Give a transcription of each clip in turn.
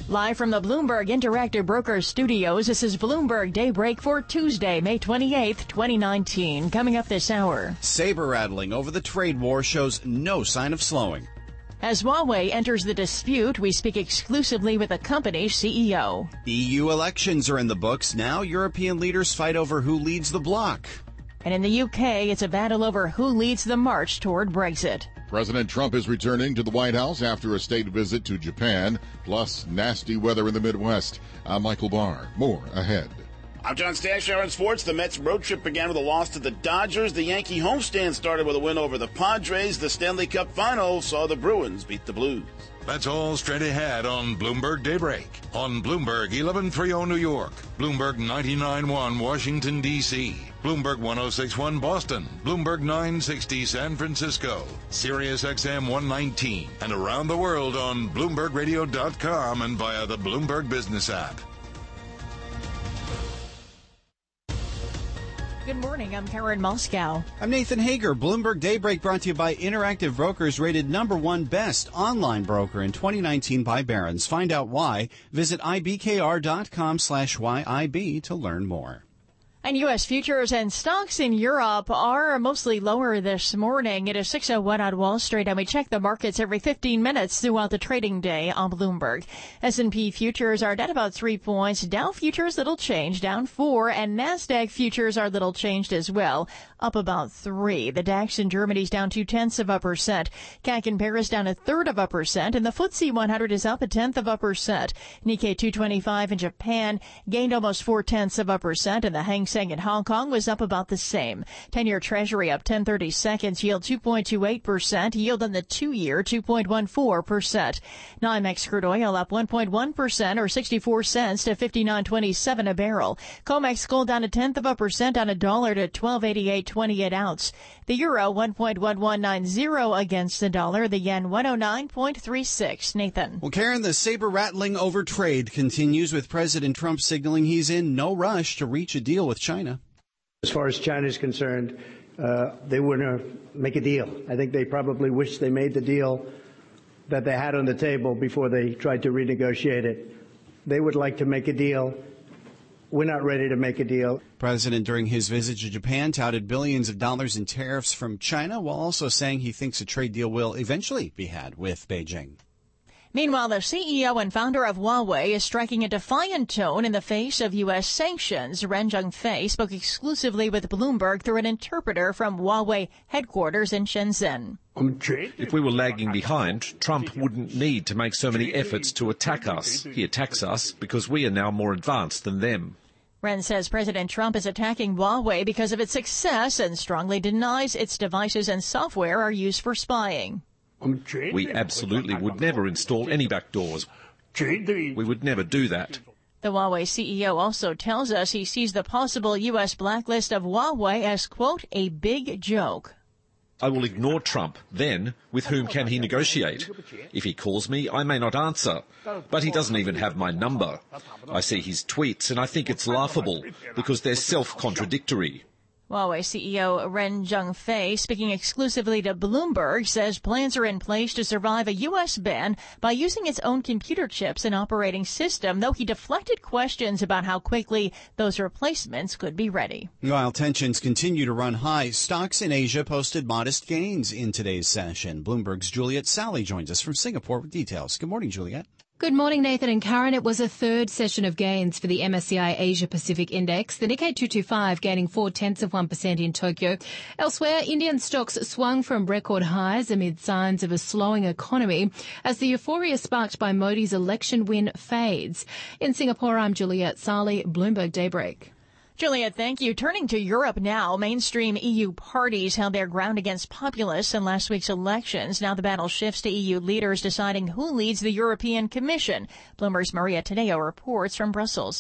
Live from the Bloomberg Interactive Brokers Studios, this is Bloomberg Daybreak for Tuesday, May 28th, 2019. Coming up this hour. Saber rattling over the trade war shows no sign of slowing. As Huawei enters the dispute, we speak exclusively with the company's CEO. EU elections are in the books. Now European leaders fight over who leads the bloc. And in the UK, it's a battle over who leads the march toward Brexit. President Trump is returning to the White House after a state visit to Japan, plus nasty weather in the Midwest. I'm Michael Barr. More ahead. I'm John Stashower in sports. The Mets' road trip began with a loss to the Dodgers. The Yankee homestand started with a win over the Padres. The Stanley Cup Final saw the Bruins beat the Blues. That's all straight ahead on Bloomberg Daybreak. On Bloomberg 1130 New York, Bloomberg 99.1 Washington, D.C., Bloomberg 106.1 Boston, Bloomberg 960 San Francisco, Sirius XM 119, and around the world on BloombergRadio.com and via the Bloomberg Business app. Good morning, I'm Karen Moscow. I'm Nathan Hager. Bloomberg Daybreak brought to you by Interactive Brokers, rated #1 best online broker in 2019 by Barron's. Find out why. Visit ibkr.com/YIB to learn more. And U.S. futures and stocks in Europe are mostly lower this morning. It is 6:01 on Wall Street, and we check the markets every 15 minutes throughout the trading day on Bloomberg. S&P futures are down about 3 points. Dow futures, little change, down 4. And NASDAQ futures are little changed as well, up about 3. The DAX in Germany is down 0.2%. CAC in Paris down 0.3%. And the FTSE 100 is up 0.1%. Nikkei 225 in Japan gained almost 0.4%. And the Hang Seng in Hong Kong was up about the same. 10-year Treasury up 10/30 seconds, yield 2.28%, yield on the 2-year 2.14%. NYMEX crude oil up 1.1% or 64 cents to 59.27 a barrel. COMEX gold down 0.1% on $1 to 12.8828 ounce. The euro 1.1190 against the dollar. The yen 109.36. Nathan. Well, Karen, the saber rattling over trade continues with President Trump signaling he's in no rush to reach a deal with China. As far as China is concerned, they want to make a deal. I think they probably wish they made the deal that they had on the table before they tried to renegotiate it. They would like to make a deal. We're not ready to make a deal. President, during his visit to Japan, touted billions of dollars in tariffs from China, while also saying he thinks a trade deal will eventually be had with Beijing. Meanwhile, the CEO and founder of Huawei is striking a defiant tone in the face of U.S. sanctions. Ren Zhengfei spoke exclusively with Bloomberg through an interpreter from Huawei headquarters in Shenzhen. If we were lagging behind, Trump wouldn't need to make so many efforts to attack us. He attacks us because we are now more advanced than them. Ren says President Trump is attacking Huawei because of its success and strongly denies its devices and software are used for spying. We absolutely would never install any backdoors. We would never do that. The Huawei CEO also tells us he sees the possible U.S. blacklist of Huawei as, quote, a big joke. I will ignore Trump. Then, with whom can he negotiate? If he calls me, I may not answer. But he doesn't even have my number. I see his tweets and I think it's laughable because they're self-contradictory. Huawei CEO Ren Zhengfei, speaking exclusively to Bloomberg, says plans are in place to survive a U.S. ban by using its own computer chips and operating system, though he deflected questions about how quickly those replacements could be ready. While tensions continue to run high, stocks in Asia posted modest gains in today's session. Bloomberg's Juliet Sally joins us from Singapore with details. Good morning, Juliet. Good morning, Nathan and Karen. It was a third session of gains for the MSCI Asia Pacific Index. The Nikkei 225 gaining 0.4% in Tokyo. Elsewhere, Indian stocks swung from record highs amid signs of a slowing economy as the euphoria sparked by Modi's election win fades. In Singapore, I'm Juliet Sally, Bloomberg Daybreak. Juliet, thank you. Turning to Europe now, mainstream EU parties held their ground against populists in last week's elections. Now the battle shifts to EU leaders deciding who leads the European Commission. Bloomberg's Maria Tadeo reports from Brussels.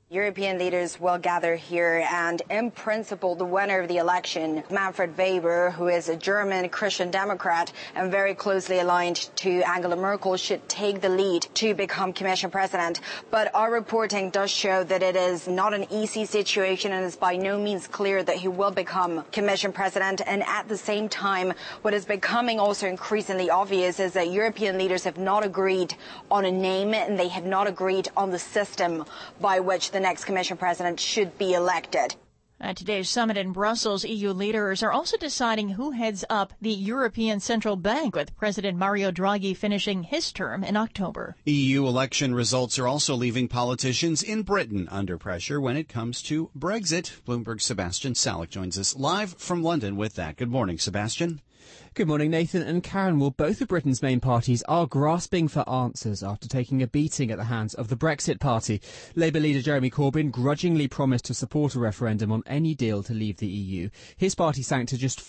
European leaders will gather here, and in principle, the winner of the election, Manfred Weber, who is a German Christian Democrat and very closely aligned to Angela Merkel, should take the lead to become Commission President. But our reporting does show that it is not an easy situation, and it's by no means clear that he will become Commission President. And at the same time, what is becoming also increasingly obvious is that European leaders have not agreed on a name, and they have not agreed on the system by which the next Commission President should be elected. At today's summit in Brussels, EU leaders are also deciding who heads up the European Central Bank, with President Mario Draghi finishing his term in October. EU election results are also leaving politicians in Britain under pressure when it comes to Brexit. Bloomberg's Sebastian Salek joins us live from London with that. Good morning, Sebastian. Good morning, Nathan and Karen. Well, both of Britain's main parties are grasping for answers after taking a beating at the hands of the Brexit Party. Labour leader Jeremy Corbyn grudgingly promised to support a referendum on any deal to leave the EU. His party sank to just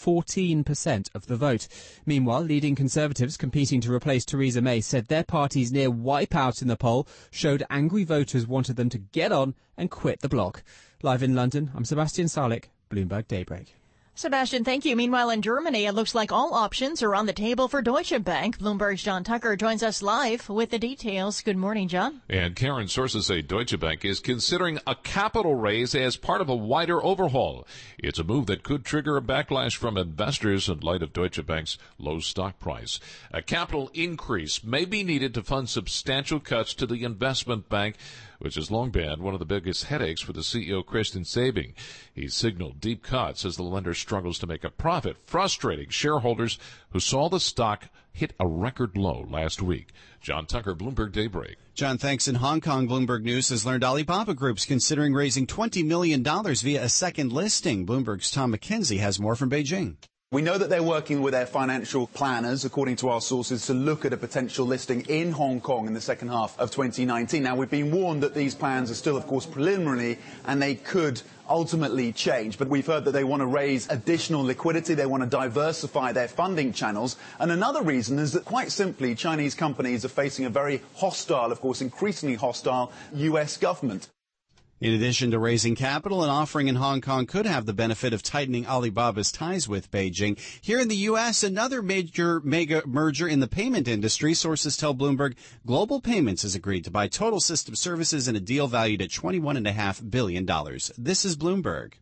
14% of the vote. Meanwhile, leading Conservatives competing to replace Theresa May said their party's near wipeout in the poll showed angry voters wanted them to get on and quit the bloc. Live in London, I'm Sebastian Salek, Bloomberg Daybreak. Sebastian, thank you. Meanwhile, in Germany, it looks like all options are on the table for Deutsche Bank. Bloomberg's John Tucker joins us live with the details. Good morning, John. And Karen, sources say Deutsche Bank is considering a capital raise as part of a wider overhaul. It's a move that could trigger a backlash from investors in light of Deutsche Bank's low stock price. A capital increase may be needed to fund substantial cuts to the investment bank, which has long been one of the biggest headaches for the CEO, Christian Sewing. He's signaled deep cuts as the lender struggles to make a profit, frustrating shareholders who saw the stock hit a record low last week. John Tucker, Bloomberg Daybreak. John, thanks. In Hong Kong, Bloomberg News has learned Alibaba Group's considering raising $20 million via a second listing. Bloomberg's Tom McKenzie has more from Beijing. We know that they're working with their financial planners, according to our sources, to look at a potential listing in Hong Kong in the second half of 2019. Now, we've been warned that these plans are still, of course, preliminary, and they could ultimately change. But we've heard that they want to raise additional liquidity. They want to diversify their funding channels. And another reason is that, quite simply, Chinese companies are facing a very hostile, of course, increasingly hostile U.S. government. In addition to raising capital, an offering in Hong Kong could have the benefit of tightening Alibaba's ties with Beijing. Here in the U.S., another mega merger in the payment industry. Sources tell Bloomberg Global Payments has agreed to buy Total System Services in a deal valued at $21.5 billion. This is Bloomberg.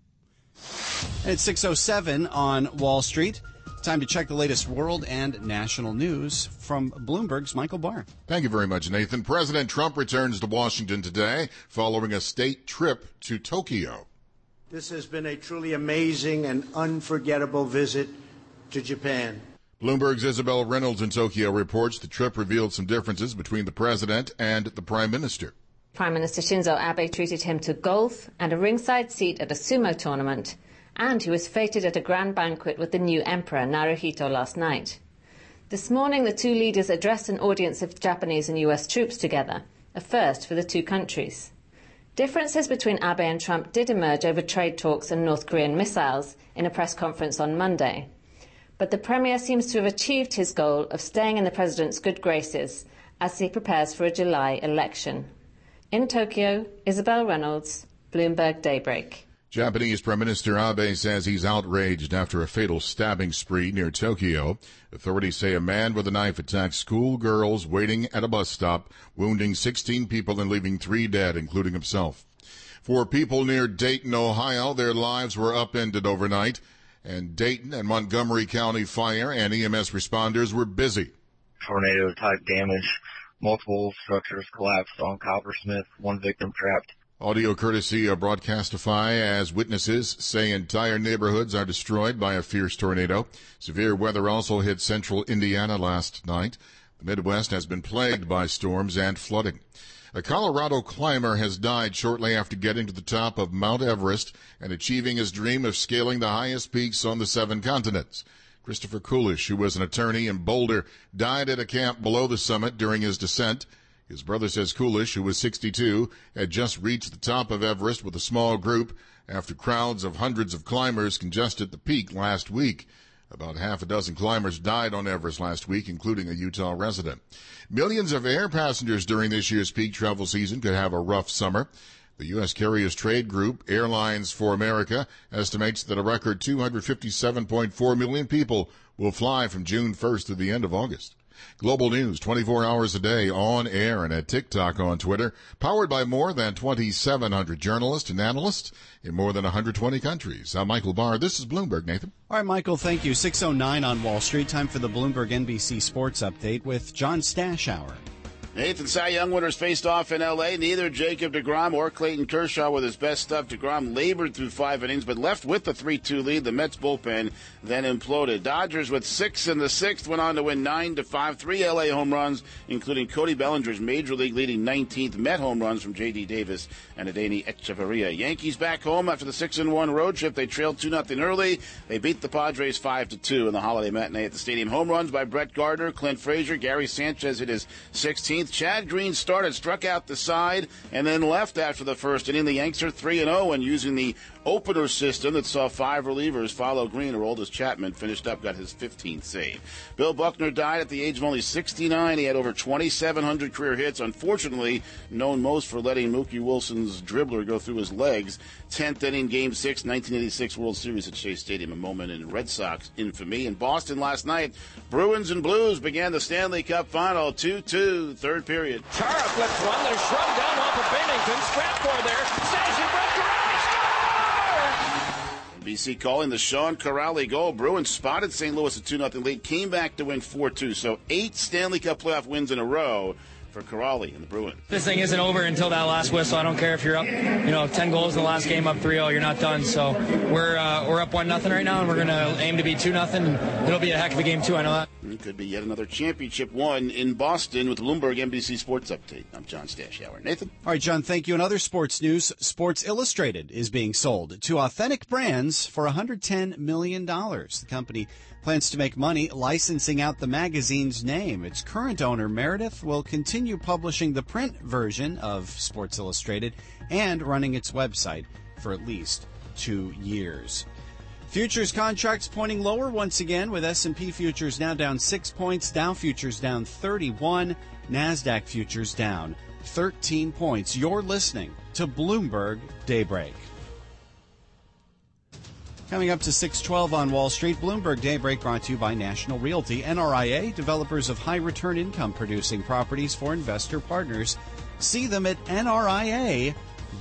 And it's 6:07 on Wall Street. Time to check the latest world and national news from Bloomberg's Michael Barr. Thank you very much, Nathan. President Trump returns to Washington today following a state trip to Tokyo. This has been a truly amazing and unforgettable visit to Japan. Bloomberg's Isabel Reynolds in Tokyo reports the trip revealed some differences between the president and the prime minister. Prime Minister Shinzo Abe treated him to golf and a ringside seat at a sumo tournament, and he was feted at a grand banquet with the new emperor, Naruhito, last night. This morning, the two leaders addressed an audience of Japanese and US troops together, a first for the two countries. Differences between Abe and Trump did emerge over trade talks and North Korean missiles in a press conference on Monday. But the premier seems to have achieved his goal of staying in the president's good graces as he prepares for a July election. In Tokyo, Isabel Reynolds, Bloomberg Daybreak. Japanese Prime Minister Abe says he's outraged after a fatal stabbing spree near Tokyo. Authorities say a man with a knife attacked schoolgirls waiting at a bus stop, wounding 16 people and leaving 3 dead, including himself. For people near Dayton, Ohio, their lives were upended overnight, and Dayton and Montgomery County Fire and EMS responders were busy. Tornado-type damage. Multiple structures collapsed on Coppersmith, 1 victim trapped. Audio courtesy of Broadcastify, as witnesses say entire neighborhoods are destroyed by a fierce tornado. Severe weather also hit central Indiana last night. The Midwest has been plagued by storms and flooding. A Colorado climber has died shortly after getting to the top of Mount Everest and achieving his dream of scaling the highest peaks on the 7 continents. Christopher Coolish, who was an attorney in Boulder, died at a camp below the summit during his descent. His brother says Coolish, who was 62, had just reached the top of Everest with a small group after crowds of hundreds of climbers congested the peak last week. About half a dozen climbers died on Everest last week, including a Utah resident. Millions of air passengers during this year's peak travel season could have a rough summer. The U.S. Carriers Trade Group, Airlines for America, estimates that a record 257.4 million people will fly from June 1st to the end of August. Global news 24 hours a day on air and at TikTok on Twitter, powered by more than 2,700 journalists and analysts in more than 120 countries. I'm Michael Barr. This is Bloomberg, Nathan. All right, Michael, thank you. 6:09 on Wall Street. Time for the Bloomberg NBC Sports Update with John Stashower. Nathan, Cy Young winners faced off in L.A. Neither Jacob deGrom or Clayton Kershaw with his best stuff. DeGrom labored through 5 innings, but left with the 3-2 lead. The Mets bullpen then imploded. Dodgers with 6 in the 6th went on to win 9-5. 3 L.A. home runs, including Cody Bellinger's Major League leading 19th. Met home runs from J.D. Davis and Adeiny Echeverria. Yankees back home after the 6-1 road trip. They trailed 2-0 early. They beat the Padres 5-2 in the holiday matinee at the stadium. Home runs by Brett Gardner, Clint Frazier, Gary Sanchez hit his 16th. Chad Green started, struck out the side, and then left after the first inning. The Yanks are 3-0 and using the opener system that saw 5 relievers follow Green. Aroldis Chapman finished up, got his 15th save. Bill Buckner died at the age of only 69. He had over 2,700 career hits. Unfortunately, known most for letting Mookie Wilson's dribbler go through his legs. 10th inning, Game 6, 1986 World Series at Shea Stadium, a moment in Red Sox infamy. In Boston last night, Bruins and Blues began the Stanley Cup Final 2-2, third period. Chara flips one, there's Schrum down off of Bennington, Stratford there, saves it, Brett Corrales, BC calling the Sean Corrales goal. Bruins spotted St. Louis a 2-0 lead, came back to win 4-2. So 8 Stanley Cup playoff wins in a row for Corrales and the Bruins. This thing isn't over until that last whistle. I don't care if you're up, 10 goals in the last game, up 3-0, you're not done. So we're up 1-0 right now, and we're going to aim to be 2-0. And it'll be a heck of a game too, I know that. It could be yet another championship won in Boston with the Bloomberg NBC Sports Update. I'm John Stashower. Nathan? All right, John, thank you. In other sports news, Sports Illustrated is being sold to Authentic Brands for $110 million. The company plans to make money licensing out the magazine's name. Its current owner, Meredith, will continue publishing the print version of Sports Illustrated and running its website for at least 2 years. Futures contracts pointing lower once again, with S&P futures now down 6 points, Dow futures down 31, NASDAQ futures down 13 points. You're listening to Bloomberg Daybreak. Coming up to 6:12 on Wall Street, Bloomberg Daybreak brought to you by National Realty, NRIA, developers of high-return income-producing properties for investor partners. See them at nria.net.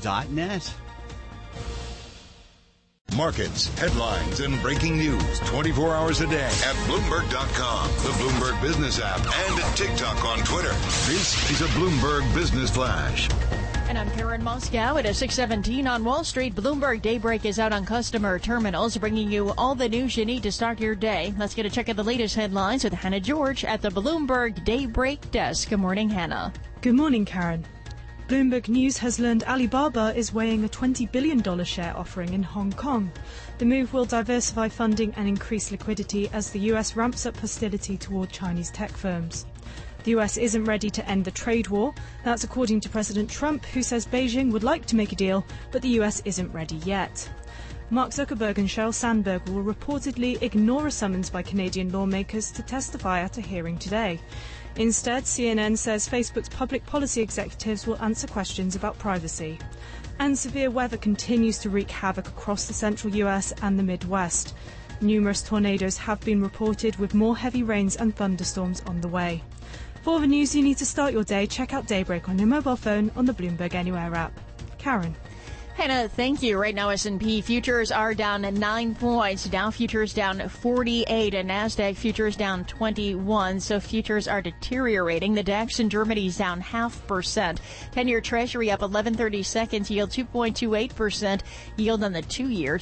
Markets, headlines, and breaking news 24 hours a day at Bloomberg.com, the Bloomberg Business app, and at TikTok on Twitter. This is a Bloomberg Business Flash. And I'm Karen Moscow. It is 6:17 on Wall Street. Bloomberg Daybreak is out on customer terminals, bringing you all the news you need to start your day. Let's get a check of the latest headlines with Hannah George at the Bloomberg Daybreak desk. Good morning, Hannah. Good morning, Karen. Bloomberg News has learned Alibaba is weighing a $20 billion share offering in Hong Kong. The move will diversify funding and increase liquidity as the US ramps up hostility toward Chinese tech firms. The US isn't ready to end the trade war. That's according to President Trump, who says Beijing would like to make a deal, but the US isn't ready yet. Mark Zuckerberg and Sheryl Sandberg will reportedly ignore a summons by Canadian lawmakers to testify at a hearing today. Instead, CNN says Facebook's public policy executives will answer questions about privacy. And severe weather continues to wreak havoc across the central US and the Midwest. Numerous tornadoes have been reported, with more heavy rains and thunderstorms on the way. For all the news you need to start your day, check out Daybreak on your mobile phone on the Bloomberg Anywhere app. Karen. Hannah, thank you. Right now, S&P futures are down 9 points. Dow futures down 48 and NASDAQ futures down 21. So futures are deteriorating. The DAX in Germany is down 0.5%. 10-year Treasury up 11/32, yield 2.28%. Yield on the 2-year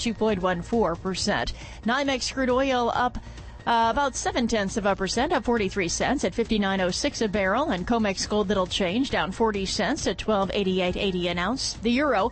2.14%. NYMEX crude oil up about 0.7%, up 43 cents at 59.06 a barrel, and COMEX gold little change, down 40 cents at 12.8880 an ounce. The euro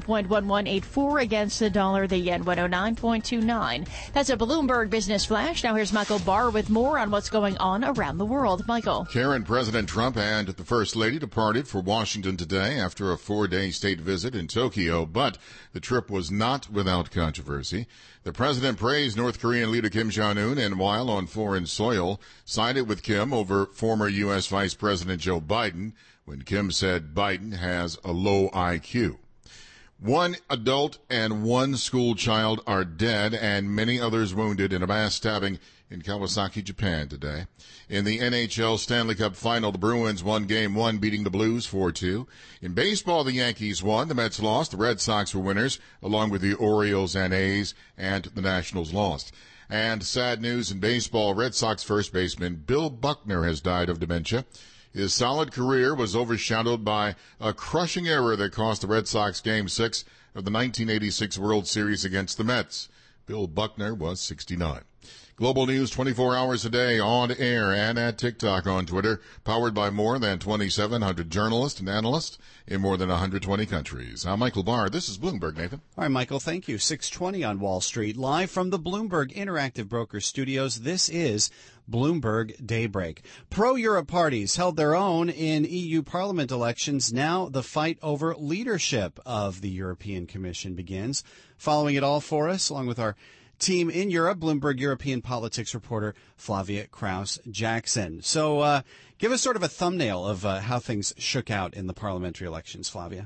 1.1184 against the dollar, the yen 109.29. That's a Bloomberg Business Flash. Now here's Michael Barr with more on what's going on around the world. Michael. Karen, President Trump and the First Lady departed for Washington today after a 4-day state visit in Tokyo, but the trip was not without controversy. The president praised North Korean leader Kim Jong-un, and while on foreign soil, sided with Kim over former U.S. Vice President Joe Biden when Kim said Biden has a low IQ. One adult and one school child are dead and many others wounded in a mass stabbing in Kawasaki, Japan today. In the NHL Stanley Cup Final, the Bruins won Game 1, beating the Blues 4-2. In baseball, the Yankees won, the Mets lost, the Red Sox were winners, along with the Orioles and A's, and the Nationals lost. And sad news in baseball, Red Sox first baseman Bill Buckner has died of dementia. His solid career was overshadowed by a crushing error that cost the Red Sox Game 6 of the 1986 World Series against the Mets. Bill Buckner was 69. Global news 24 hours a day, on air and at TikTok, on Twitter, powered by more than 2,700 journalists and analysts in more than 120 countries. I'm Michael Barr. This is Bloomberg, Nathan. All right, Michael, thank you. 6:20 on Wall Street, live from the Bloomberg Interactive Brokers Studios. This is Bloomberg Daybreak. Pro-Europe parties held their own in EU Parliament elections. Now the fight over leadership of the European Commission begins. Following it all for us, along with our team in Europe, Bloomberg European politics reporter Flavia Kraus-Jackson. So give us sort of a thumbnail of how things shook out in the parliamentary elections, Flavia.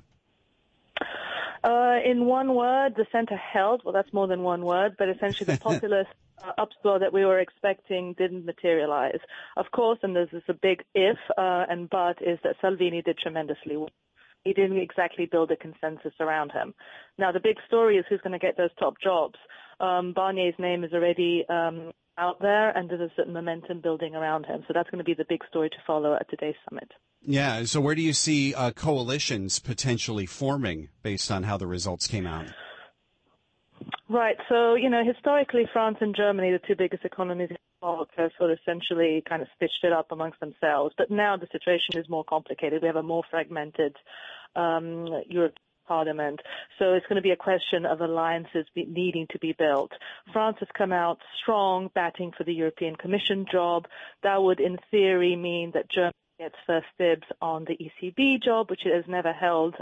In one word, the centre held. Well, that's more than one word, but essentially the populist upswell that we were expecting didn't materialize. Of course, and there's a big if and but, is that Salvini did tremendously well. He didn't exactly build a consensus around him. Now, the big story is who's going to get those top jobs. Barnier's name is already out there, and there's a certain momentum building around him. So that's going to be the big story to follow at today's summit. Yeah, so where do you see coalitions potentially forming based on how the results came out? Right. So, historically, France and Germany, the two biggest economies in the world, have sort of essentially kind of stitched it up amongst themselves. But now the situation is more complicated. We have a more fragmented European Parliament. So it's going to be a question of alliances needing to be built. France has come out strong, batting for the European Commission job. That would, in theory, mean that Germany gets first dibs on the ECB job, which it has never held.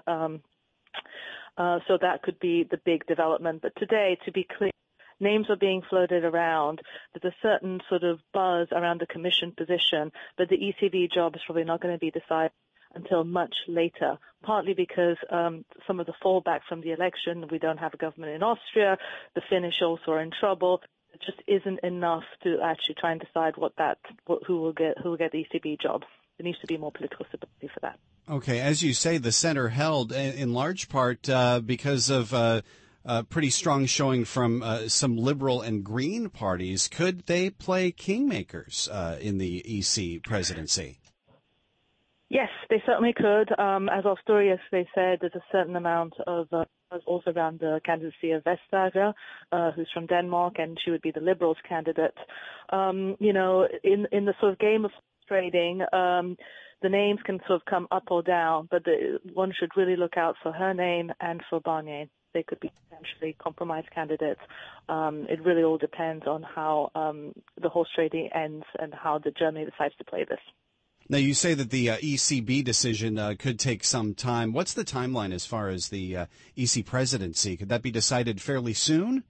So that could be the big development. But today, to be clear, names are being floated around. There's a certain sort of buzz around the Commission position, but the ECB job is probably not going to be decided until much later, partly because some of the fallback from the election, we don't have a government in Austria, the Finnish also are in trouble. It just isn't enough to actually try and decide who will get the ECB job. There needs to be more political stability for that. Okay, as you say, the center held in large part because of a pretty strong showing from some liberal and green parties. Could they play kingmakers in the EC presidency? Yes, they certainly could. As our story yesterday said, there's a certain amount of also around the candidacy of Vestager, who's from Denmark, and she would be the Liberals candidate. In the sort of game of trading, the names can sort of come up or down, but one should really look out for her name and for Barnier. They could be potentially compromise candidates. It really all depends on how the horse trading ends and how Germany decides to play this. Now, you say that the ECB decision could take some time. What's the timeline as far as the EC presidency? Could that be decided fairly soon?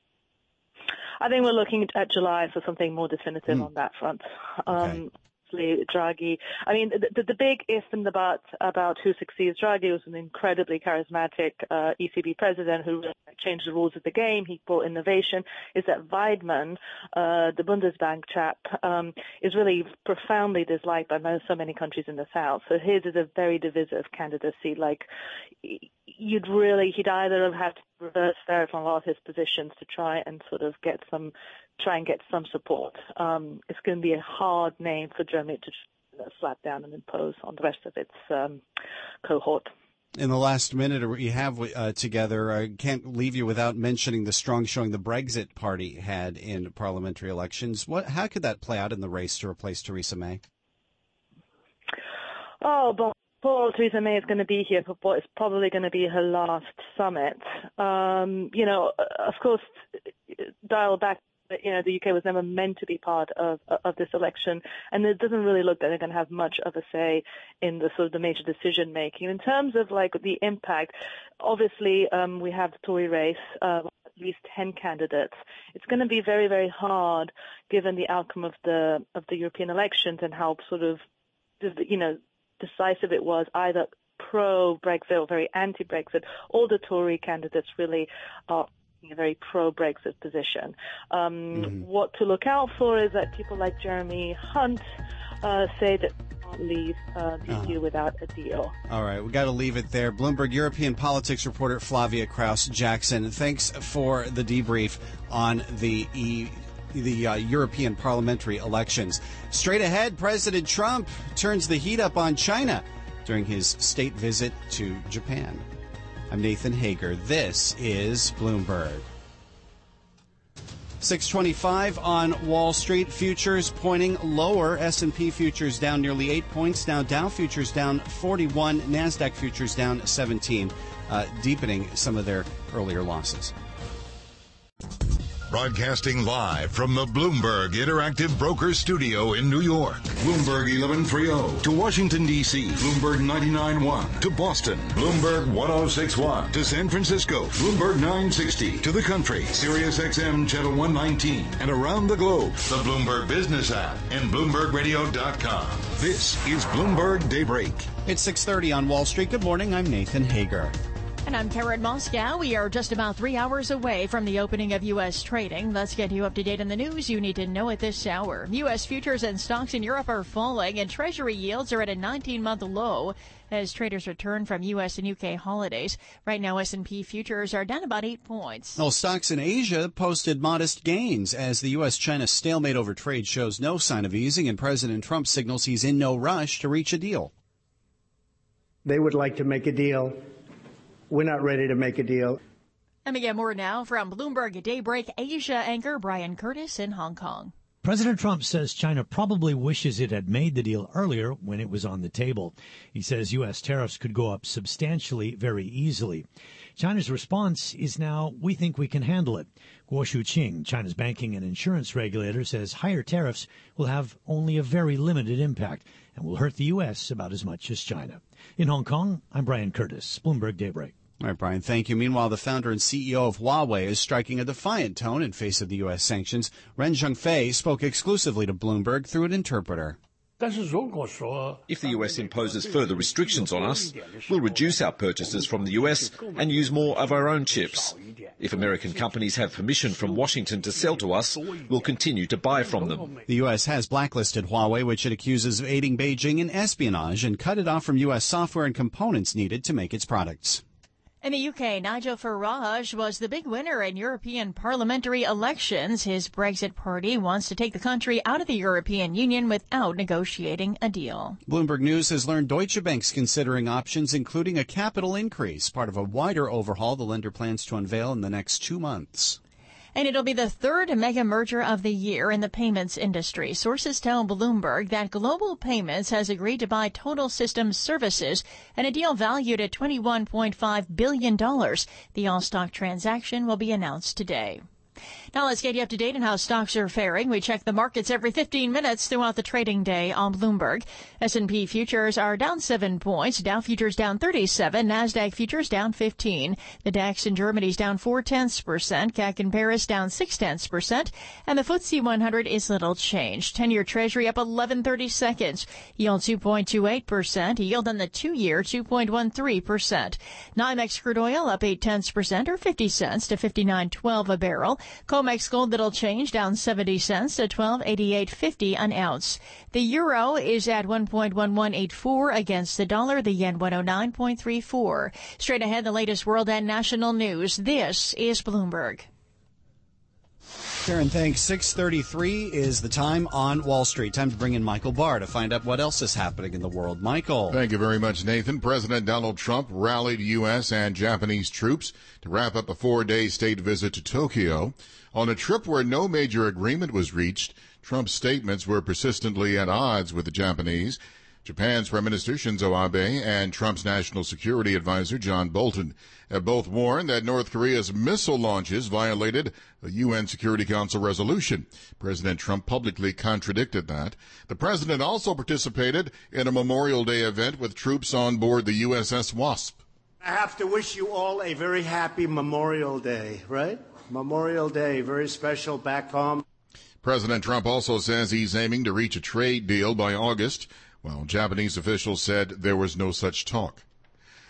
I think we're looking at July for something more definitive on that front. Okay. Draghi. I mean, the big if and the but about who succeeds Draghi was an incredibly charismatic ECB president who changed the rules of the game. He brought innovation. Is that Weidmann, the Bundesbank chap, is really profoundly disliked by so many countries in the South. So his is a very divisive candidacy. Like, he'd either have to reverse ferret on a lot of his positions to try and sort of get some support. It's going to be a hard name for Germany to slap down and impose on the rest of its cohort. In the last minute we have together, I can't leave you without mentioning the strong showing the Brexit party had in parliamentary elections. How could that play out in the race to replace Theresa May? Oh, but poor Theresa May is going to be here for what is probably going to be her last summit. Of course, dial back. The UK was never meant to be part of this election, and it doesn't really look that they're going to have much of a say in the sort of the major decision making. In terms of like the impact, obviously we have the Tory race, at least 10 candidates. It's going to be very, very hard given the outcome of the European elections and how sort of decisive it was either pro-Brexit or very anti-Brexit. All the Tory candidates really are a very pro-Brexit position. What to look out for is that people like Jeremy Hunt say that leave the EU without a deal. All right, we got to leave it there. Bloomberg European politics reporter Flavia Kraus-Jackson, thanks for the debrief on the European parliamentary elections. Straight ahead, President Trump turns the heat up on China during his state visit to Japan. I'm Nathan Hager. This is Bloomberg. 625 on Wall Street. Futures pointing lower. S&P futures down nearly 8 points. Now Dow futures down 41. NASDAQ futures down 17, deepening some of their earlier losses. Broadcasting live from the Bloomberg Interactive Brokers Studio in New York. Bloomberg 1130 to Washington, D.C. Bloomberg 99.1 to Boston. Bloomberg 106.1 to San Francisco. Bloomberg 960 to the country. Sirius XM Channel 119 and around the globe. The Bloomberg Business app and BloombergRadio.com. This is Bloomberg Daybreak. It's 6:30 on Wall Street. Good morning. I'm Nathan Hager. And I'm Karen Moscow. We are just about 3 hours away from the opening of U.S. trading. Let's get you up to date on the news you need to know at this hour. U.S. futures and stocks in Europe are falling, and Treasury yields are at a 19-month low as traders return from U.S. and U.K. holidays. Right now, S&P futures are down about 8 points. Well, stocks in Asia posted modest gains as the U.S.-China stalemate over trade shows no sign of easing, and President Trump signals he's in no rush to reach a deal. They would like to make a deal. We're not ready to make a deal. Let me get more now from Bloomberg Daybreak Asia anchor Brian Curtis in Hong Kong. President Trump says China probably wishes it had made the deal earlier when it was on the table. He says U.S. tariffs could go up substantially very easily. China's response is now, we think we can handle it. Guo Shuqing, China's banking and insurance regulator, says higher tariffs will have only a very limited impact and will hurt the U.S. about as much as China. In Hong Kong, I'm Brian Curtis, Bloomberg Daybreak. All right, Brian, thank you. Meanwhile, the founder and CEO of Huawei is striking a defiant tone in face of the U.S. sanctions. Ren Zhengfei spoke exclusively to Bloomberg through an interpreter. If the U.S. imposes further restrictions on us, we'll reduce our purchases from the U.S. and use more of our own chips. If American companies have permission from Washington to sell to us, we'll continue to buy from them. The U.S. has blacklisted Huawei, which it accuses of aiding Beijing in espionage, and cut it off from U.S. software and components needed to make its products. In the UK, Nigel Farage was the big winner in European parliamentary elections. His Brexit party wants to take the country out of the European Union without negotiating a deal. Bloomberg News has learned Deutsche Bank's considering options, including a capital increase, part of a wider overhaul the lender plans to unveil in the next 2 months. And it'll be the third mega merger of the year in the payments industry. Sources tell Bloomberg that Global Payments has agreed to buy Total Systems Services in a deal valued at $21.5 billion. The all-stock transaction will be announced today. Now let's get you up to date on how stocks are faring. We check the markets every 15 minutes throughout the trading day on Bloomberg. S&P futures are down 7 points. Dow futures down 37. NASDAQ futures down 15. The DAX in Germany is down 0.4%. CAC in Paris down 0.6%. And the FTSE 100 is little changed. 10-year Treasury up 11/30 seconds. Yield 2.28%. Yield on the 2-year 2.13%. NYMEX crude oil up 0.8% or 50 cents to $59.12 a barrel. COMEX gold little change down 70 cents to $12.8850 an ounce. The euro is at 1.1184 against the dollar, the yen 109.34. Straight ahead, the latest world and national news. This is Bloomberg. Karen, thanks. 6:33 is the time on Wall Street. Time to bring in Michael Barr to find out what else is happening in the world. Michael. Thank you very much, Nathan. President Donald Trump rallied U.S. and Japanese troops to wrap up a 4-day state visit to Tokyo. On a trip where no major agreement was reached, Trump's statements were persistently at odds with the Japanese. Japan's Prime Minister Shinzo Abe and Trump's National Security Advisor John Bolton have both warned that North Korea's missile launches violated a UN Security Council resolution. President Trump publicly contradicted that. The president also participated in a Memorial Day event with troops on board the USS Wasp. I have to wish you all a very happy Memorial Day, right? Memorial Day, very special back home. President Trump also says he's aiming to reach a trade deal by August, while Japanese officials said there was no such talk.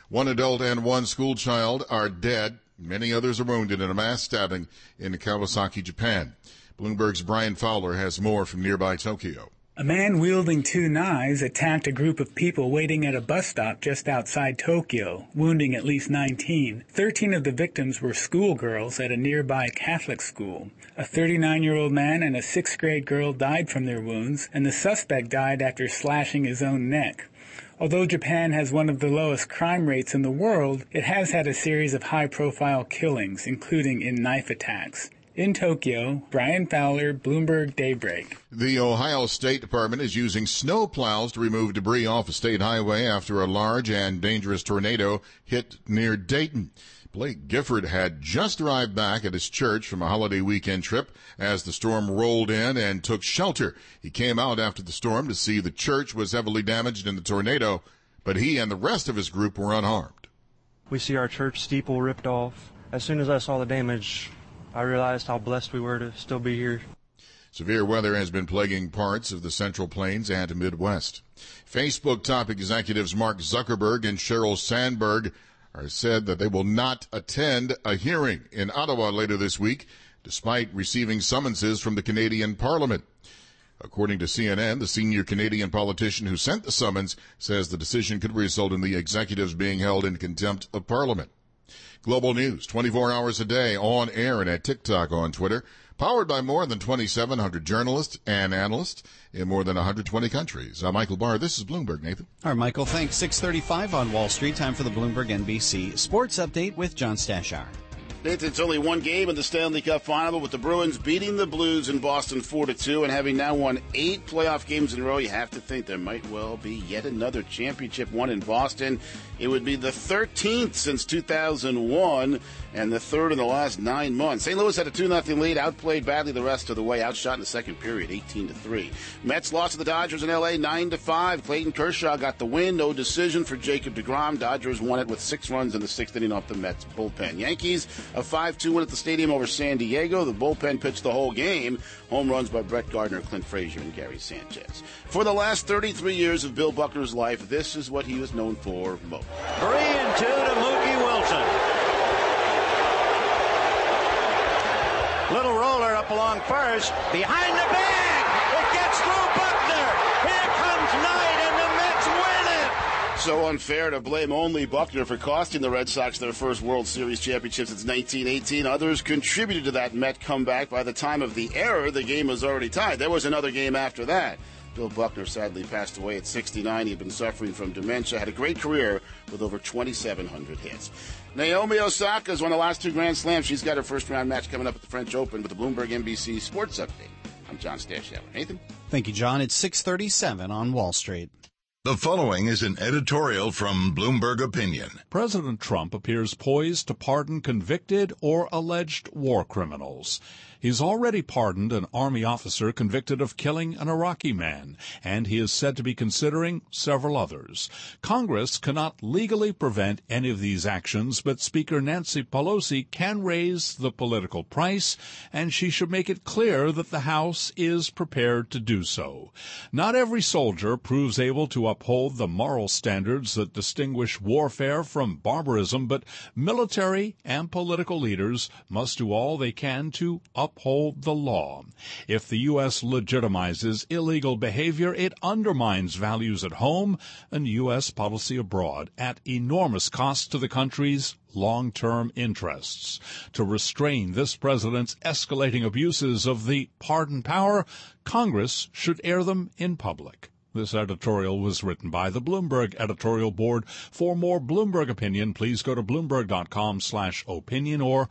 One adult and one school child are dead. Many others are wounded in a mass stabbing in Kawasaki, Japan. Bloomberg's Brian Fowler has more from nearby Tokyo. A man wielding 2 knives attacked a group of people waiting at a bus stop just outside Tokyo, wounding at least 19. 13 of the victims were schoolgirls at a nearby Catholic school. A 39-year-old man and a 6th grade girl died from their wounds, and the suspect died after slashing his own neck. Although Japan has one of the lowest crime rates in the world, it has had a series of high-profile killings, including in knife attacks. In Tokyo, Brian Fowler, Bloomberg Daybreak. The Ohio State Department is using snow plows to remove debris off a state highway after a large and dangerous tornado hit near Dayton. Blake Gifford had just arrived back at his church from a holiday weekend trip as the storm rolled in and took shelter. He came out after the storm to see the church was heavily damaged in the tornado, but he and the rest of his group were unharmed. We see our church steeple ripped off. As soon as I saw the damage, I realized how blessed we were to still be here. Severe weather has been plaguing parts of the Central Plains and Midwest. Facebook top executives Mark Zuckerberg and Sheryl Sandberg are said that they will not attend a hearing in Ottawa later this week, despite receiving summonses from the Canadian Parliament. According to CNN, the senior Canadian politician who sent the summons says the decision could result in the executives being held in contempt of Parliament. Global news, 24 hours a day, on air and at TikTok, on Twitter. Powered by more than 2,700 journalists and analysts in more than 120 countries. I'm Michael Barr. This is Bloomberg, Nathan. All right, Michael, thanks. 6:35 on Wall Street. Time for the Bloomberg NBC Sports Update with John Stashauer. Nathan, it's only one game in the Stanley Cup Final, with the Bruins beating the Blues in Boston 4-2, and having now won 8 playoff games in a row, you have to think there might well be yet another championship won in Boston. It would be the 13th since 2001 and the third in the last 9 months. St. Louis had a 2-0 lead, outplayed badly the rest of the way, outshot in the second period, 18-3. Mets lost to the Dodgers in L.A. 9-5. Clayton Kershaw got the win, no decision for Jacob deGrom. Dodgers won it with 6 runs in the 6th inning off the Mets bullpen. Yankees a 5-2 win at the stadium over San Diego. The bullpen pitched the whole game. Home runs by Brett Gardner, Clint Frazier, and Gary Sanchez. For the last 33 years of Bill Buckner's life, this is what he was known for most. 3-2 to Mookie Wilson. Little roller up along first. Behind the bag. It gets through Buckner. Here comes Knight, and the Mets win it. So unfair to blame only Buckner for costing the Red Sox their first World Series championship since 1918. Others contributed to that Met comeback. By the time of the error, the game was already tied. There was another game after that. Bill Buckner sadly passed away at 69. He had been suffering from dementia, had a great career with over 2,700 hits. Naomi Osaka has won the last 2 Grand Slams. She's got her first-round match coming up at the French Open with the Bloomberg NBC Sports Update. I'm John Stashauer. Nathan? Thank you, John. It's 6:37 on Wall Street. The following is an editorial from Bloomberg Opinion. President Trump appears poised to pardon convicted or alleged war criminals. He's already pardoned an Army officer convicted of killing an Iraqi man, and he is said to be considering several others. Congress cannot legally prevent any of these actions, but Speaker Nancy Pelosi can raise the political price, and she should make it clear that the House is prepared to do so. Not every soldier proves able to uphold the moral standards that distinguish warfare from barbarism, but military and political leaders must do all they can to uphold the law. If the U.S. legitimizes illegal behavior, it undermines values at home and U.S. policy abroad at enormous cost to the country's long-term interests. To restrain this president's escalating abuses of the pardon power, Congress should air them in public. This editorial was written by the Bloomberg Editorial Board. For more Bloomberg opinion, please go to Bloomberg.com/opinion or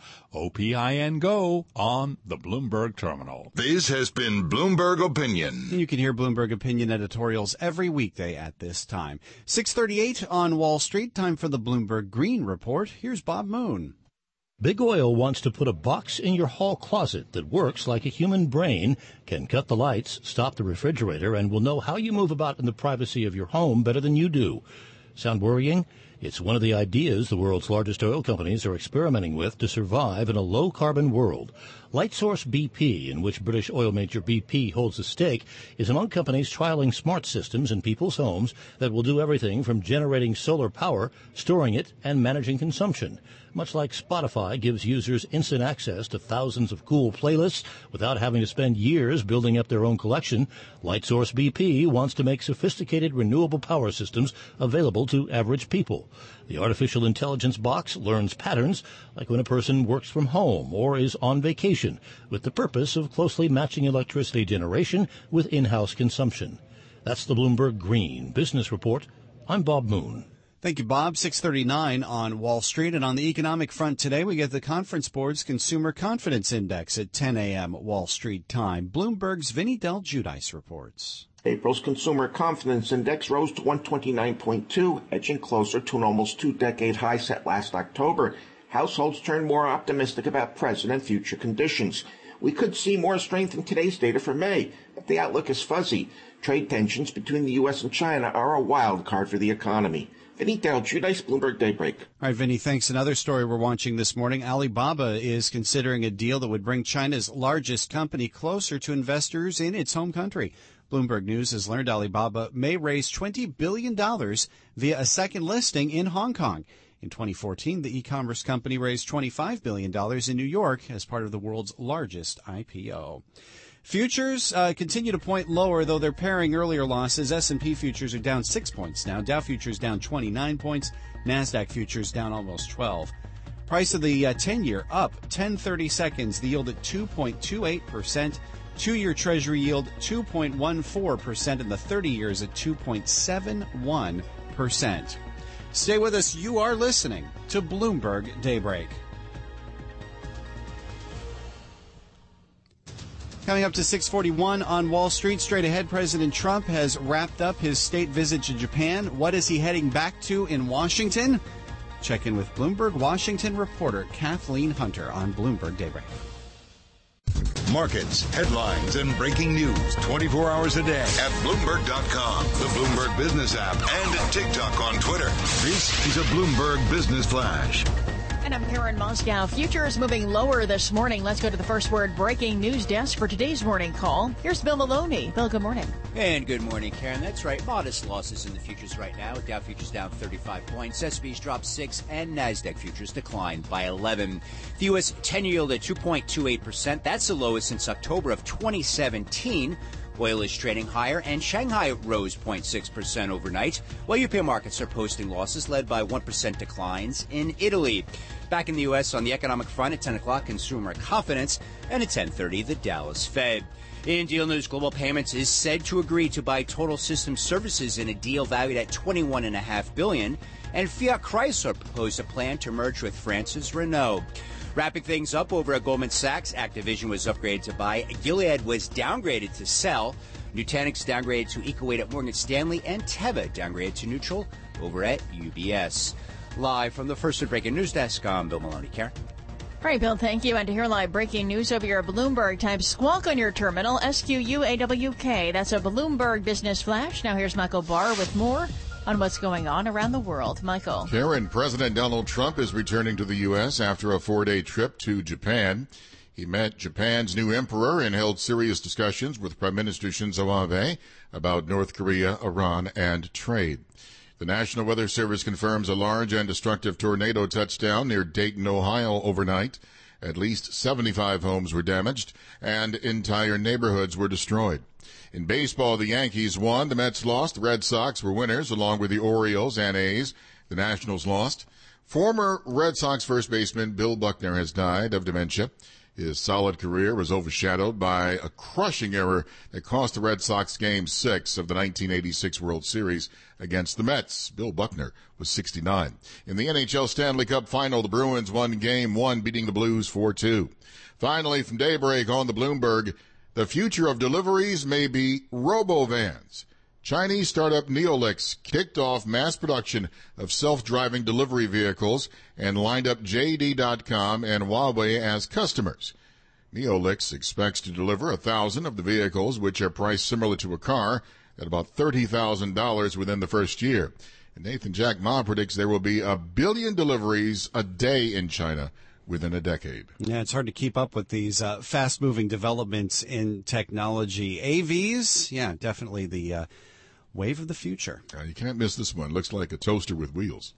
OPIN Go on the Bloomberg terminal. This has been Bloomberg Opinion. You can hear Bloomberg Opinion editorials every weekday at this time. 6:38 on Wall Street. Time for the Bloomberg Green Report. Here's Bob Moon. Big Oil wants to put a box in your hall closet that works like a human brain, can cut the lights, stop the refrigerator, and will know how you move about in the privacy of your home better than you do. Sound worrying? It's one of the ideas the world's largest oil companies are experimenting with to survive in a low-carbon world. Lightsource BP, in which British oil major BP holds a stake, is among companies trialing smart systems in people's homes that will do everything from generating solar power, storing it, and managing consumption. Much like Spotify gives users instant access to thousands of cool playlists without having to spend years building up their own collection, Lightsource BP wants to make sophisticated renewable power systems available to average people. The artificial intelligence box learns patterns, like when a person works from home or is on vacation, with the purpose of closely matching electricity generation with in-house consumption. That's the Bloomberg Green Business Report. I'm Bob Moon. Thank you, Bob. 6:39 on Wall Street. And on the economic front today, we get the Conference Board's Consumer Confidence Index at 10 a.m. Wall Street time. Bloomberg's Vinny Del Giudice reports. April's Consumer Confidence Index rose to 129.2, edging closer to an almost two-decade high set last October. Households turn more optimistic about present and future conditions. We could see more strength in today's data for May, but the outlook is fuzzy. Trade tensions between the U.S. and China are a wild card for the economy. Vinny Del Giudice, Bloomberg Daybreak. All right, Vinny, thanks. Another story we're watching this morning. Alibaba is considering a deal that would bring China's largest company closer to investors in its home country. Bloomberg News has learned Alibaba may raise $20 billion via a second listing in Hong Kong. In 2014, the e-commerce company raised $25 billion in New York as part of the world's largest IPO. Futures continue to point lower, though they're paring earlier losses. S&P futures are down 6 points now. Dow futures down 29 points. NASDAQ futures down almost 12. Price of the 10-year up 10.30 seconds. The yield at 2.28%. Two-year Treasury yield 2.14%, and the 30 years at 2.71%. Stay with us. You are listening to Bloomberg Daybreak. Coming up to 6:41 on Wall Street, straight ahead, President Trump has wrapped up his state visit to Japan. What is he heading back to in Washington? Check in with Bloomberg Washington reporter Kathleen Hunter on Bloomberg Daybreak. Markets, headlines, and breaking news 24 hours a day at Bloomberg.com, the Bloomberg Business app, and TikTok on Twitter. This is a Bloomberg Business Flash. And I'm Karen Moscow. Futures moving lower this morning. Let's go to the first word breaking news desk for today's morning call. Here's Bill Maloney. Bill, good morning. And good morning, Karen. That's right. Modest losses in the futures right now. Dow futures down 35 points. S&P's dropped 6 and NASDAQ futures declined by 11. The U.S. 10-year yield at 2.28%. That's the lowest since October of 2017. Oil is trading higher, and Shanghai rose 0.6% overnight, while European markets are posting losses led by 1% declines in Italy. Back in the U.S. on the economic front at 10 o'clock, consumer confidence, and at 10:30, the Dallas Fed. In deal news, Global Payments is said to agree to buy Total Systems Services in a deal valued at $21.5 billion, and Fiat Chrysler proposed a plan to merge with France's Renault. Wrapping things up over at Goldman Sachs, Activision was upgraded to buy, Gilead was downgraded to sell, Nutanix downgraded to equal weight at Morgan Stanley, and Teva downgraded to neutral over at UBS. Live from the first breaking news desk, I'm Bill Maloney. Karen? All right, Bill, thank you. And to hear live breaking news over your Bloomberg, type squawk on your terminal, SQUAWK. That's a Bloomberg Business Flash. Now here's Michael Barr with more on what's going on around the world. Michael. Karen, President Donald Trump is returning to the U.S. after a 4-day trip to Japan. He met Japan's new emperor and held serious discussions with Prime Minister Shinzo Abe about North Korea, Iran, and trade. The National Weather Service confirms a large and destructive tornado touched down near Dayton, Ohio overnight. At least 75 homes were damaged, and entire neighborhoods were destroyed. In baseball, the Yankees won, the Mets lost, the Red Sox were winners, along with the Orioles and A's. The Nationals lost. Former Red Sox first baseman Bill Buckner has died of dementia. His solid career was overshadowed by a crushing error that cost the Red Sox Game 6 of the 1986 World Series against the Mets. Bill Buckner was 69. In the NHL Stanley Cup Final, the Bruins won Game 1, beating the Blues 4-2. Finally, from Daybreak on the Bloomberg, the future of deliveries may be robo-vans. Chinese startup Neolix kicked off mass production of self-driving delivery vehicles and lined up JD.com and Huawei as customers. Neolix expects to deliver 1,000 of the vehicles, which are priced similar to a car, at about $30,000 within the first year. And Nathan Jack Ma predicts there will be 1 billion deliveries a day in China within a decade. Yeah, it's hard to keep up with these fast-moving developments in technology. AVs, yeah, definitely the wave of the future. You can't miss this one. Looks like a toaster with wheels.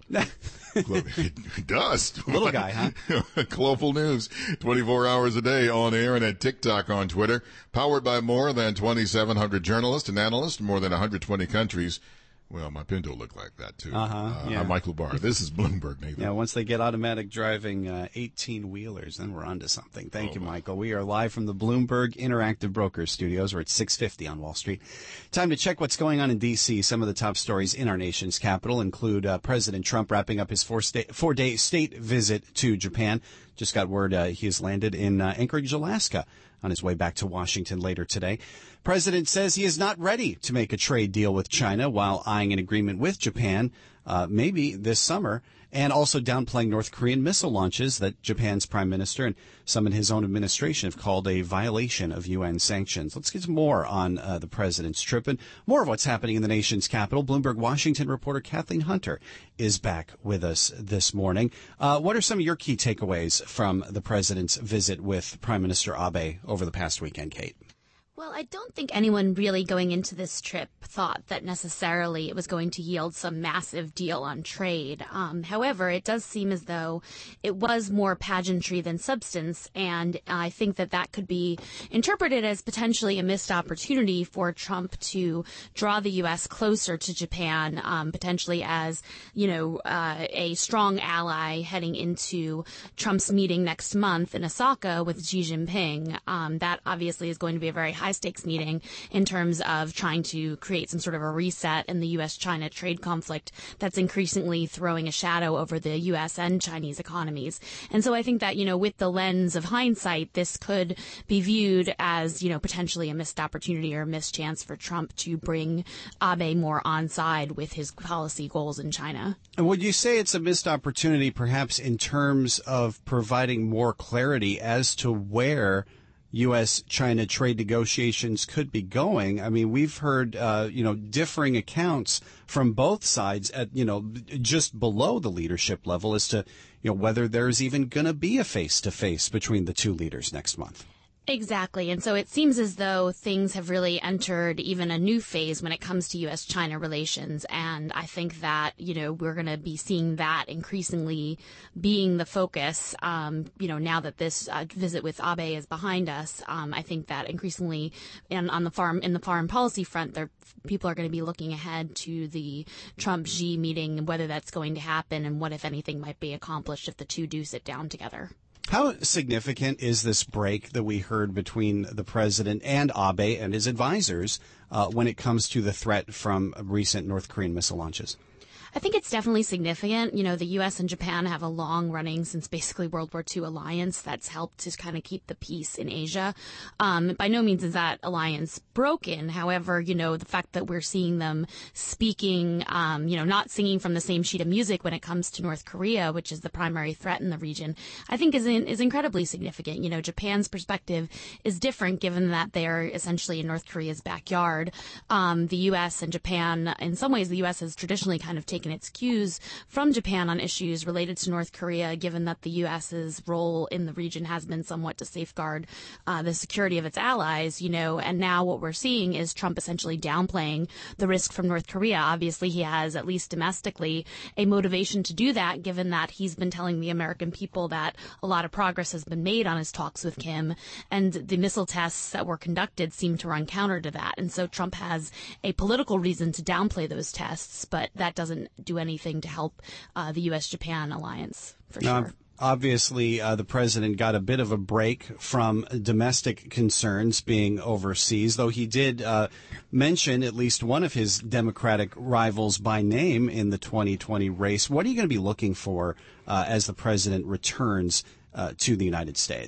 It does. Little guy, huh? Global news, 24 hours a day on air and at TikTok on Twitter. Powered by more than 2,700 journalists and analysts in more than 120 countries. Well, my Pinto looked like that, too. Yeah. I'm Michael Barr. This is Bloomberg, Nathan. Yeah, once they get automatic driving 18-wheelers, then we're on to something. Thank you, Michael. We are live from the Bloomberg Interactive Brokers Studios. We're at 650 on Wall Street. Time to check what's going on in D.C. Some of the top stories in our nation's capital include President Trump wrapping up his four-day state visit to Japan. Just got word he has landed in Anchorage, Alaska, on his way back to Washington later today. President says he is not ready to make a trade deal with China while eyeing an agreement with Japan maybe this summer, and also downplaying North Korean missile launches that Japan's prime minister and some in his own administration have called a violation of UN sanctions. Let's get more on the president's trip and more of what's happening in the nation's capital. Bloomberg Washington reporter Kathleen Hunter is back with us this morning. What are some of your key takeaways from the president's visit with Prime Minister Abe over the past weekend, Kate? Well, I don't think anyone really going into this trip thought that necessarily it was going to yield some massive deal on trade. However, it does seem as though it was more pageantry than substance, and I think that that could be interpreted as potentially a missed opportunity for Trump to draw the U.S. closer to Japan, potentially as, a strong ally heading into Trump's meeting next month in Osaka with Xi Jinping. That obviously is going to be a very high-stakes meeting in terms of trying to create some sort of a reset in the U.S.-China trade conflict that's increasingly throwing a shadow over the U.S. and Chinese economies. And so I think that, with the lens of hindsight, this could be viewed as, potentially a missed opportunity or a missed chance for Trump to bring Abe more on side with his policy goals in China. And would you say it's a missed opportunity perhaps in terms of providing more clarity as to where U.S.-China trade negotiations could be going? I mean, we've heard, differing accounts from both sides at, just below the leadership level as to, whether there's even going to be a face-to-face between the two leaders next month. Exactly. And so it seems as though things have really entered even a new phase when it comes to U.S.-China relations. And I think that, we're going to be seeing that increasingly being the focus, now that this visit with Abe is behind us. I think that increasingly in the foreign policy front, people are going to be looking ahead to the Trump-Xi meeting and whether that's going to happen and what, if anything, might be accomplished if the two do sit down together. How significant is this break that we heard between the president and Abe and his advisors when it comes to the threat from recent North Korean missile launches? I think it's definitely significant. The U.S. and Japan have a long running, since basically World War II, alliance that's helped to kind of keep the peace in Asia. By no means is that alliance broken. However, the fact that we're seeing them speaking, not singing from the same sheet of music when it comes to North Korea, which is the primary threat in the region, I think is incredibly significant. Japan's perspective is different given that they're essentially in North Korea's backyard. The U.S. and Japan, in some ways, the U.S. has traditionally kind of taken its cues from Japan on issues related to North Korea, given that the U.S.'s role in the region has been somewhat to safeguard the security of its allies, and now what we're seeing is Trump essentially downplaying the risk from North Korea. Obviously, he has, at least domestically, a motivation to do that, given that he's been telling the American people that a lot of progress has been made on his talks with Kim, and the missile tests that were conducted seem to run counter to that. And so Trump has a political reason to downplay those tests, but that doesn't do anything to help the U.S.-Japan alliance, for sure. Obviously, the president got a bit of a break from domestic concerns being overseas, though he did mention at least one of his Democratic rivals by name in the 2020 race. What are you going to be looking for as the president returns to the United States?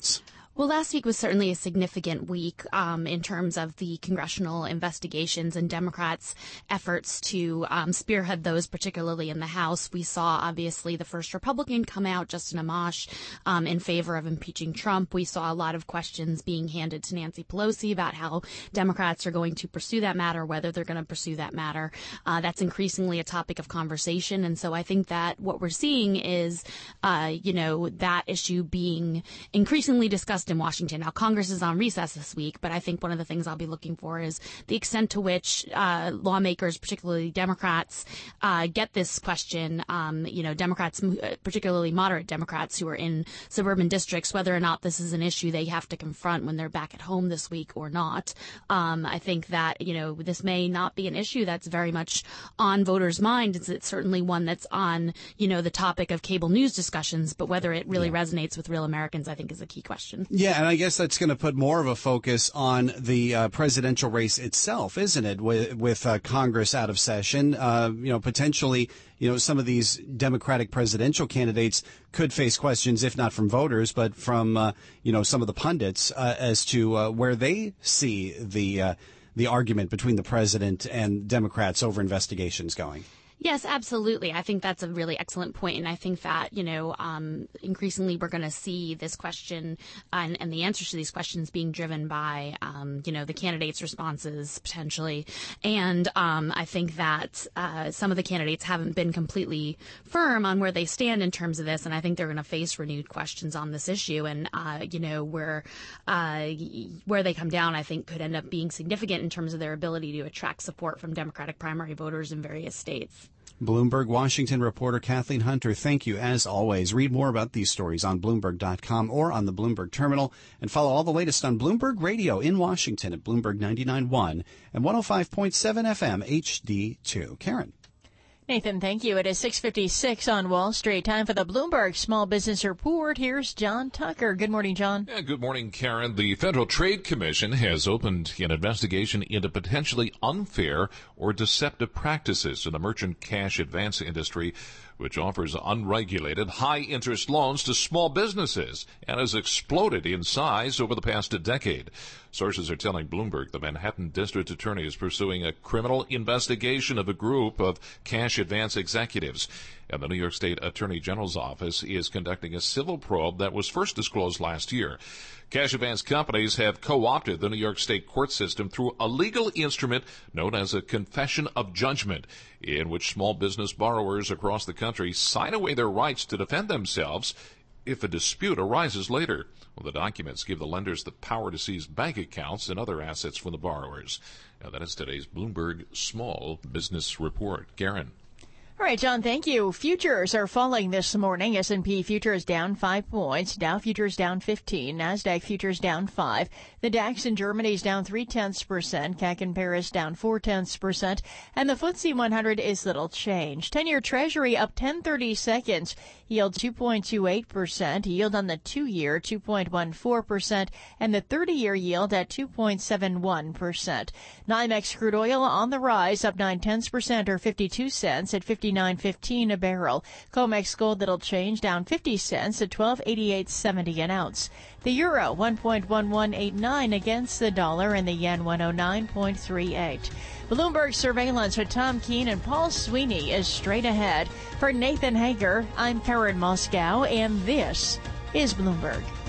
Well, last week was certainly a significant week in terms of the congressional investigations and Democrats' efforts to spearhead those, particularly in the House. We saw, obviously, the first Republican come out, Justin Amash, in favor of impeaching Trump. We saw a lot of questions being handed to Nancy Pelosi about how Democrats are going to pursue that matter, whether they're going to pursue that matter. That's increasingly a topic of conversation. And so I think that what we're seeing is, that issue being increasingly discussed in Washington. Now, Congress is on recess this week, but I think one of the things I'll be looking for is the extent to which lawmakers, particularly Democrats, get this question. Democrats, particularly moderate Democrats who are in suburban districts, whether or not this is an issue they have to confront when they're back at home this week or not. I think that, this may not be an issue that's very much on voters' minds. It's certainly one that's on, the topic of cable news discussions, but whether it really resonates with real Americans, I think, is a key question. Yeah, and I guess that's going to put more of a focus on the presidential race itself, isn't it? With Congress out of session, potentially, some of these Democratic presidential candidates could face questions, if not from voters, but from, some of the pundits as to where they see the argument between the president and Democrats over investigations going. Yes, absolutely. I think that's a really excellent point. And I think that, increasingly we're going to see this question and the answers to these questions being driven by, the candidates' responses potentially. And I think that some of the candidates haven't been completely firm on where they stand in terms of this. And I think they're going to face renewed questions on this issue. And, where they come down, I think, could end up being significant in terms of their ability to attract support from Democratic primary voters in various states. Bloomberg Washington reporter Kathleen Hunter, thank you as always. Read more about these stories on Bloomberg.com or on the Bloomberg Terminal, and follow all the latest on Bloomberg Radio in Washington at Bloomberg 99.1 and 105.7 FM HD2. Karen. Nathan, thank you. It is 6:56 on Wall Street. Time for the Bloomberg Small Business Report. Here's John Tucker. Good morning, John. Yeah, good morning, Karen. The Federal Trade Commission has opened an investigation into potentially unfair or deceptive practices in the merchant cash advance industry, which offers unregulated, high-interest loans to small businesses and has exploded in size over the past decade. Sources are telling Bloomberg the Manhattan District Attorney is pursuing a criminal investigation of a group of cash advance executives. And the New York State Attorney General's office is conducting a civil probe that was first disclosed last year. Cash advance companies have co-opted the New York State court system through a legal instrument known as a confession of judgment, in which small business borrowers across the country sign away their rights to defend themselves if a dispute arises later. Well, the documents give the lenders the power to seize bank accounts and other assets from the borrowers. Now, that is today's Bloomberg Small Business Report. Karen. All right, John, thank you. Futures are falling this morning. S&P futures down 5 points. Dow futures down 15. NASDAQ futures down 5. The DAX in Germany is down 0.3%. CAC in Paris down 0.4%. And the FTSE 100 is little change. 10-year Treasury up 10/30 seconds. Yield 2.28%. Yield on the 2-year 2.14%. And the 30-year yield at 2.71%. NYMEX crude oil on the rise, up 0.9% or 52 cents at 59.15 a barrel. COMEX gold little change, down 50 cents at 12.8870 an ounce. The euro 1.1189 against the dollar, and the yen 109.38. Bloomberg surveillance with Tom Keene and Paul Sweeney is straight ahead. For Nathan Hager, I'm Karen Moscow, and this is Bloomberg.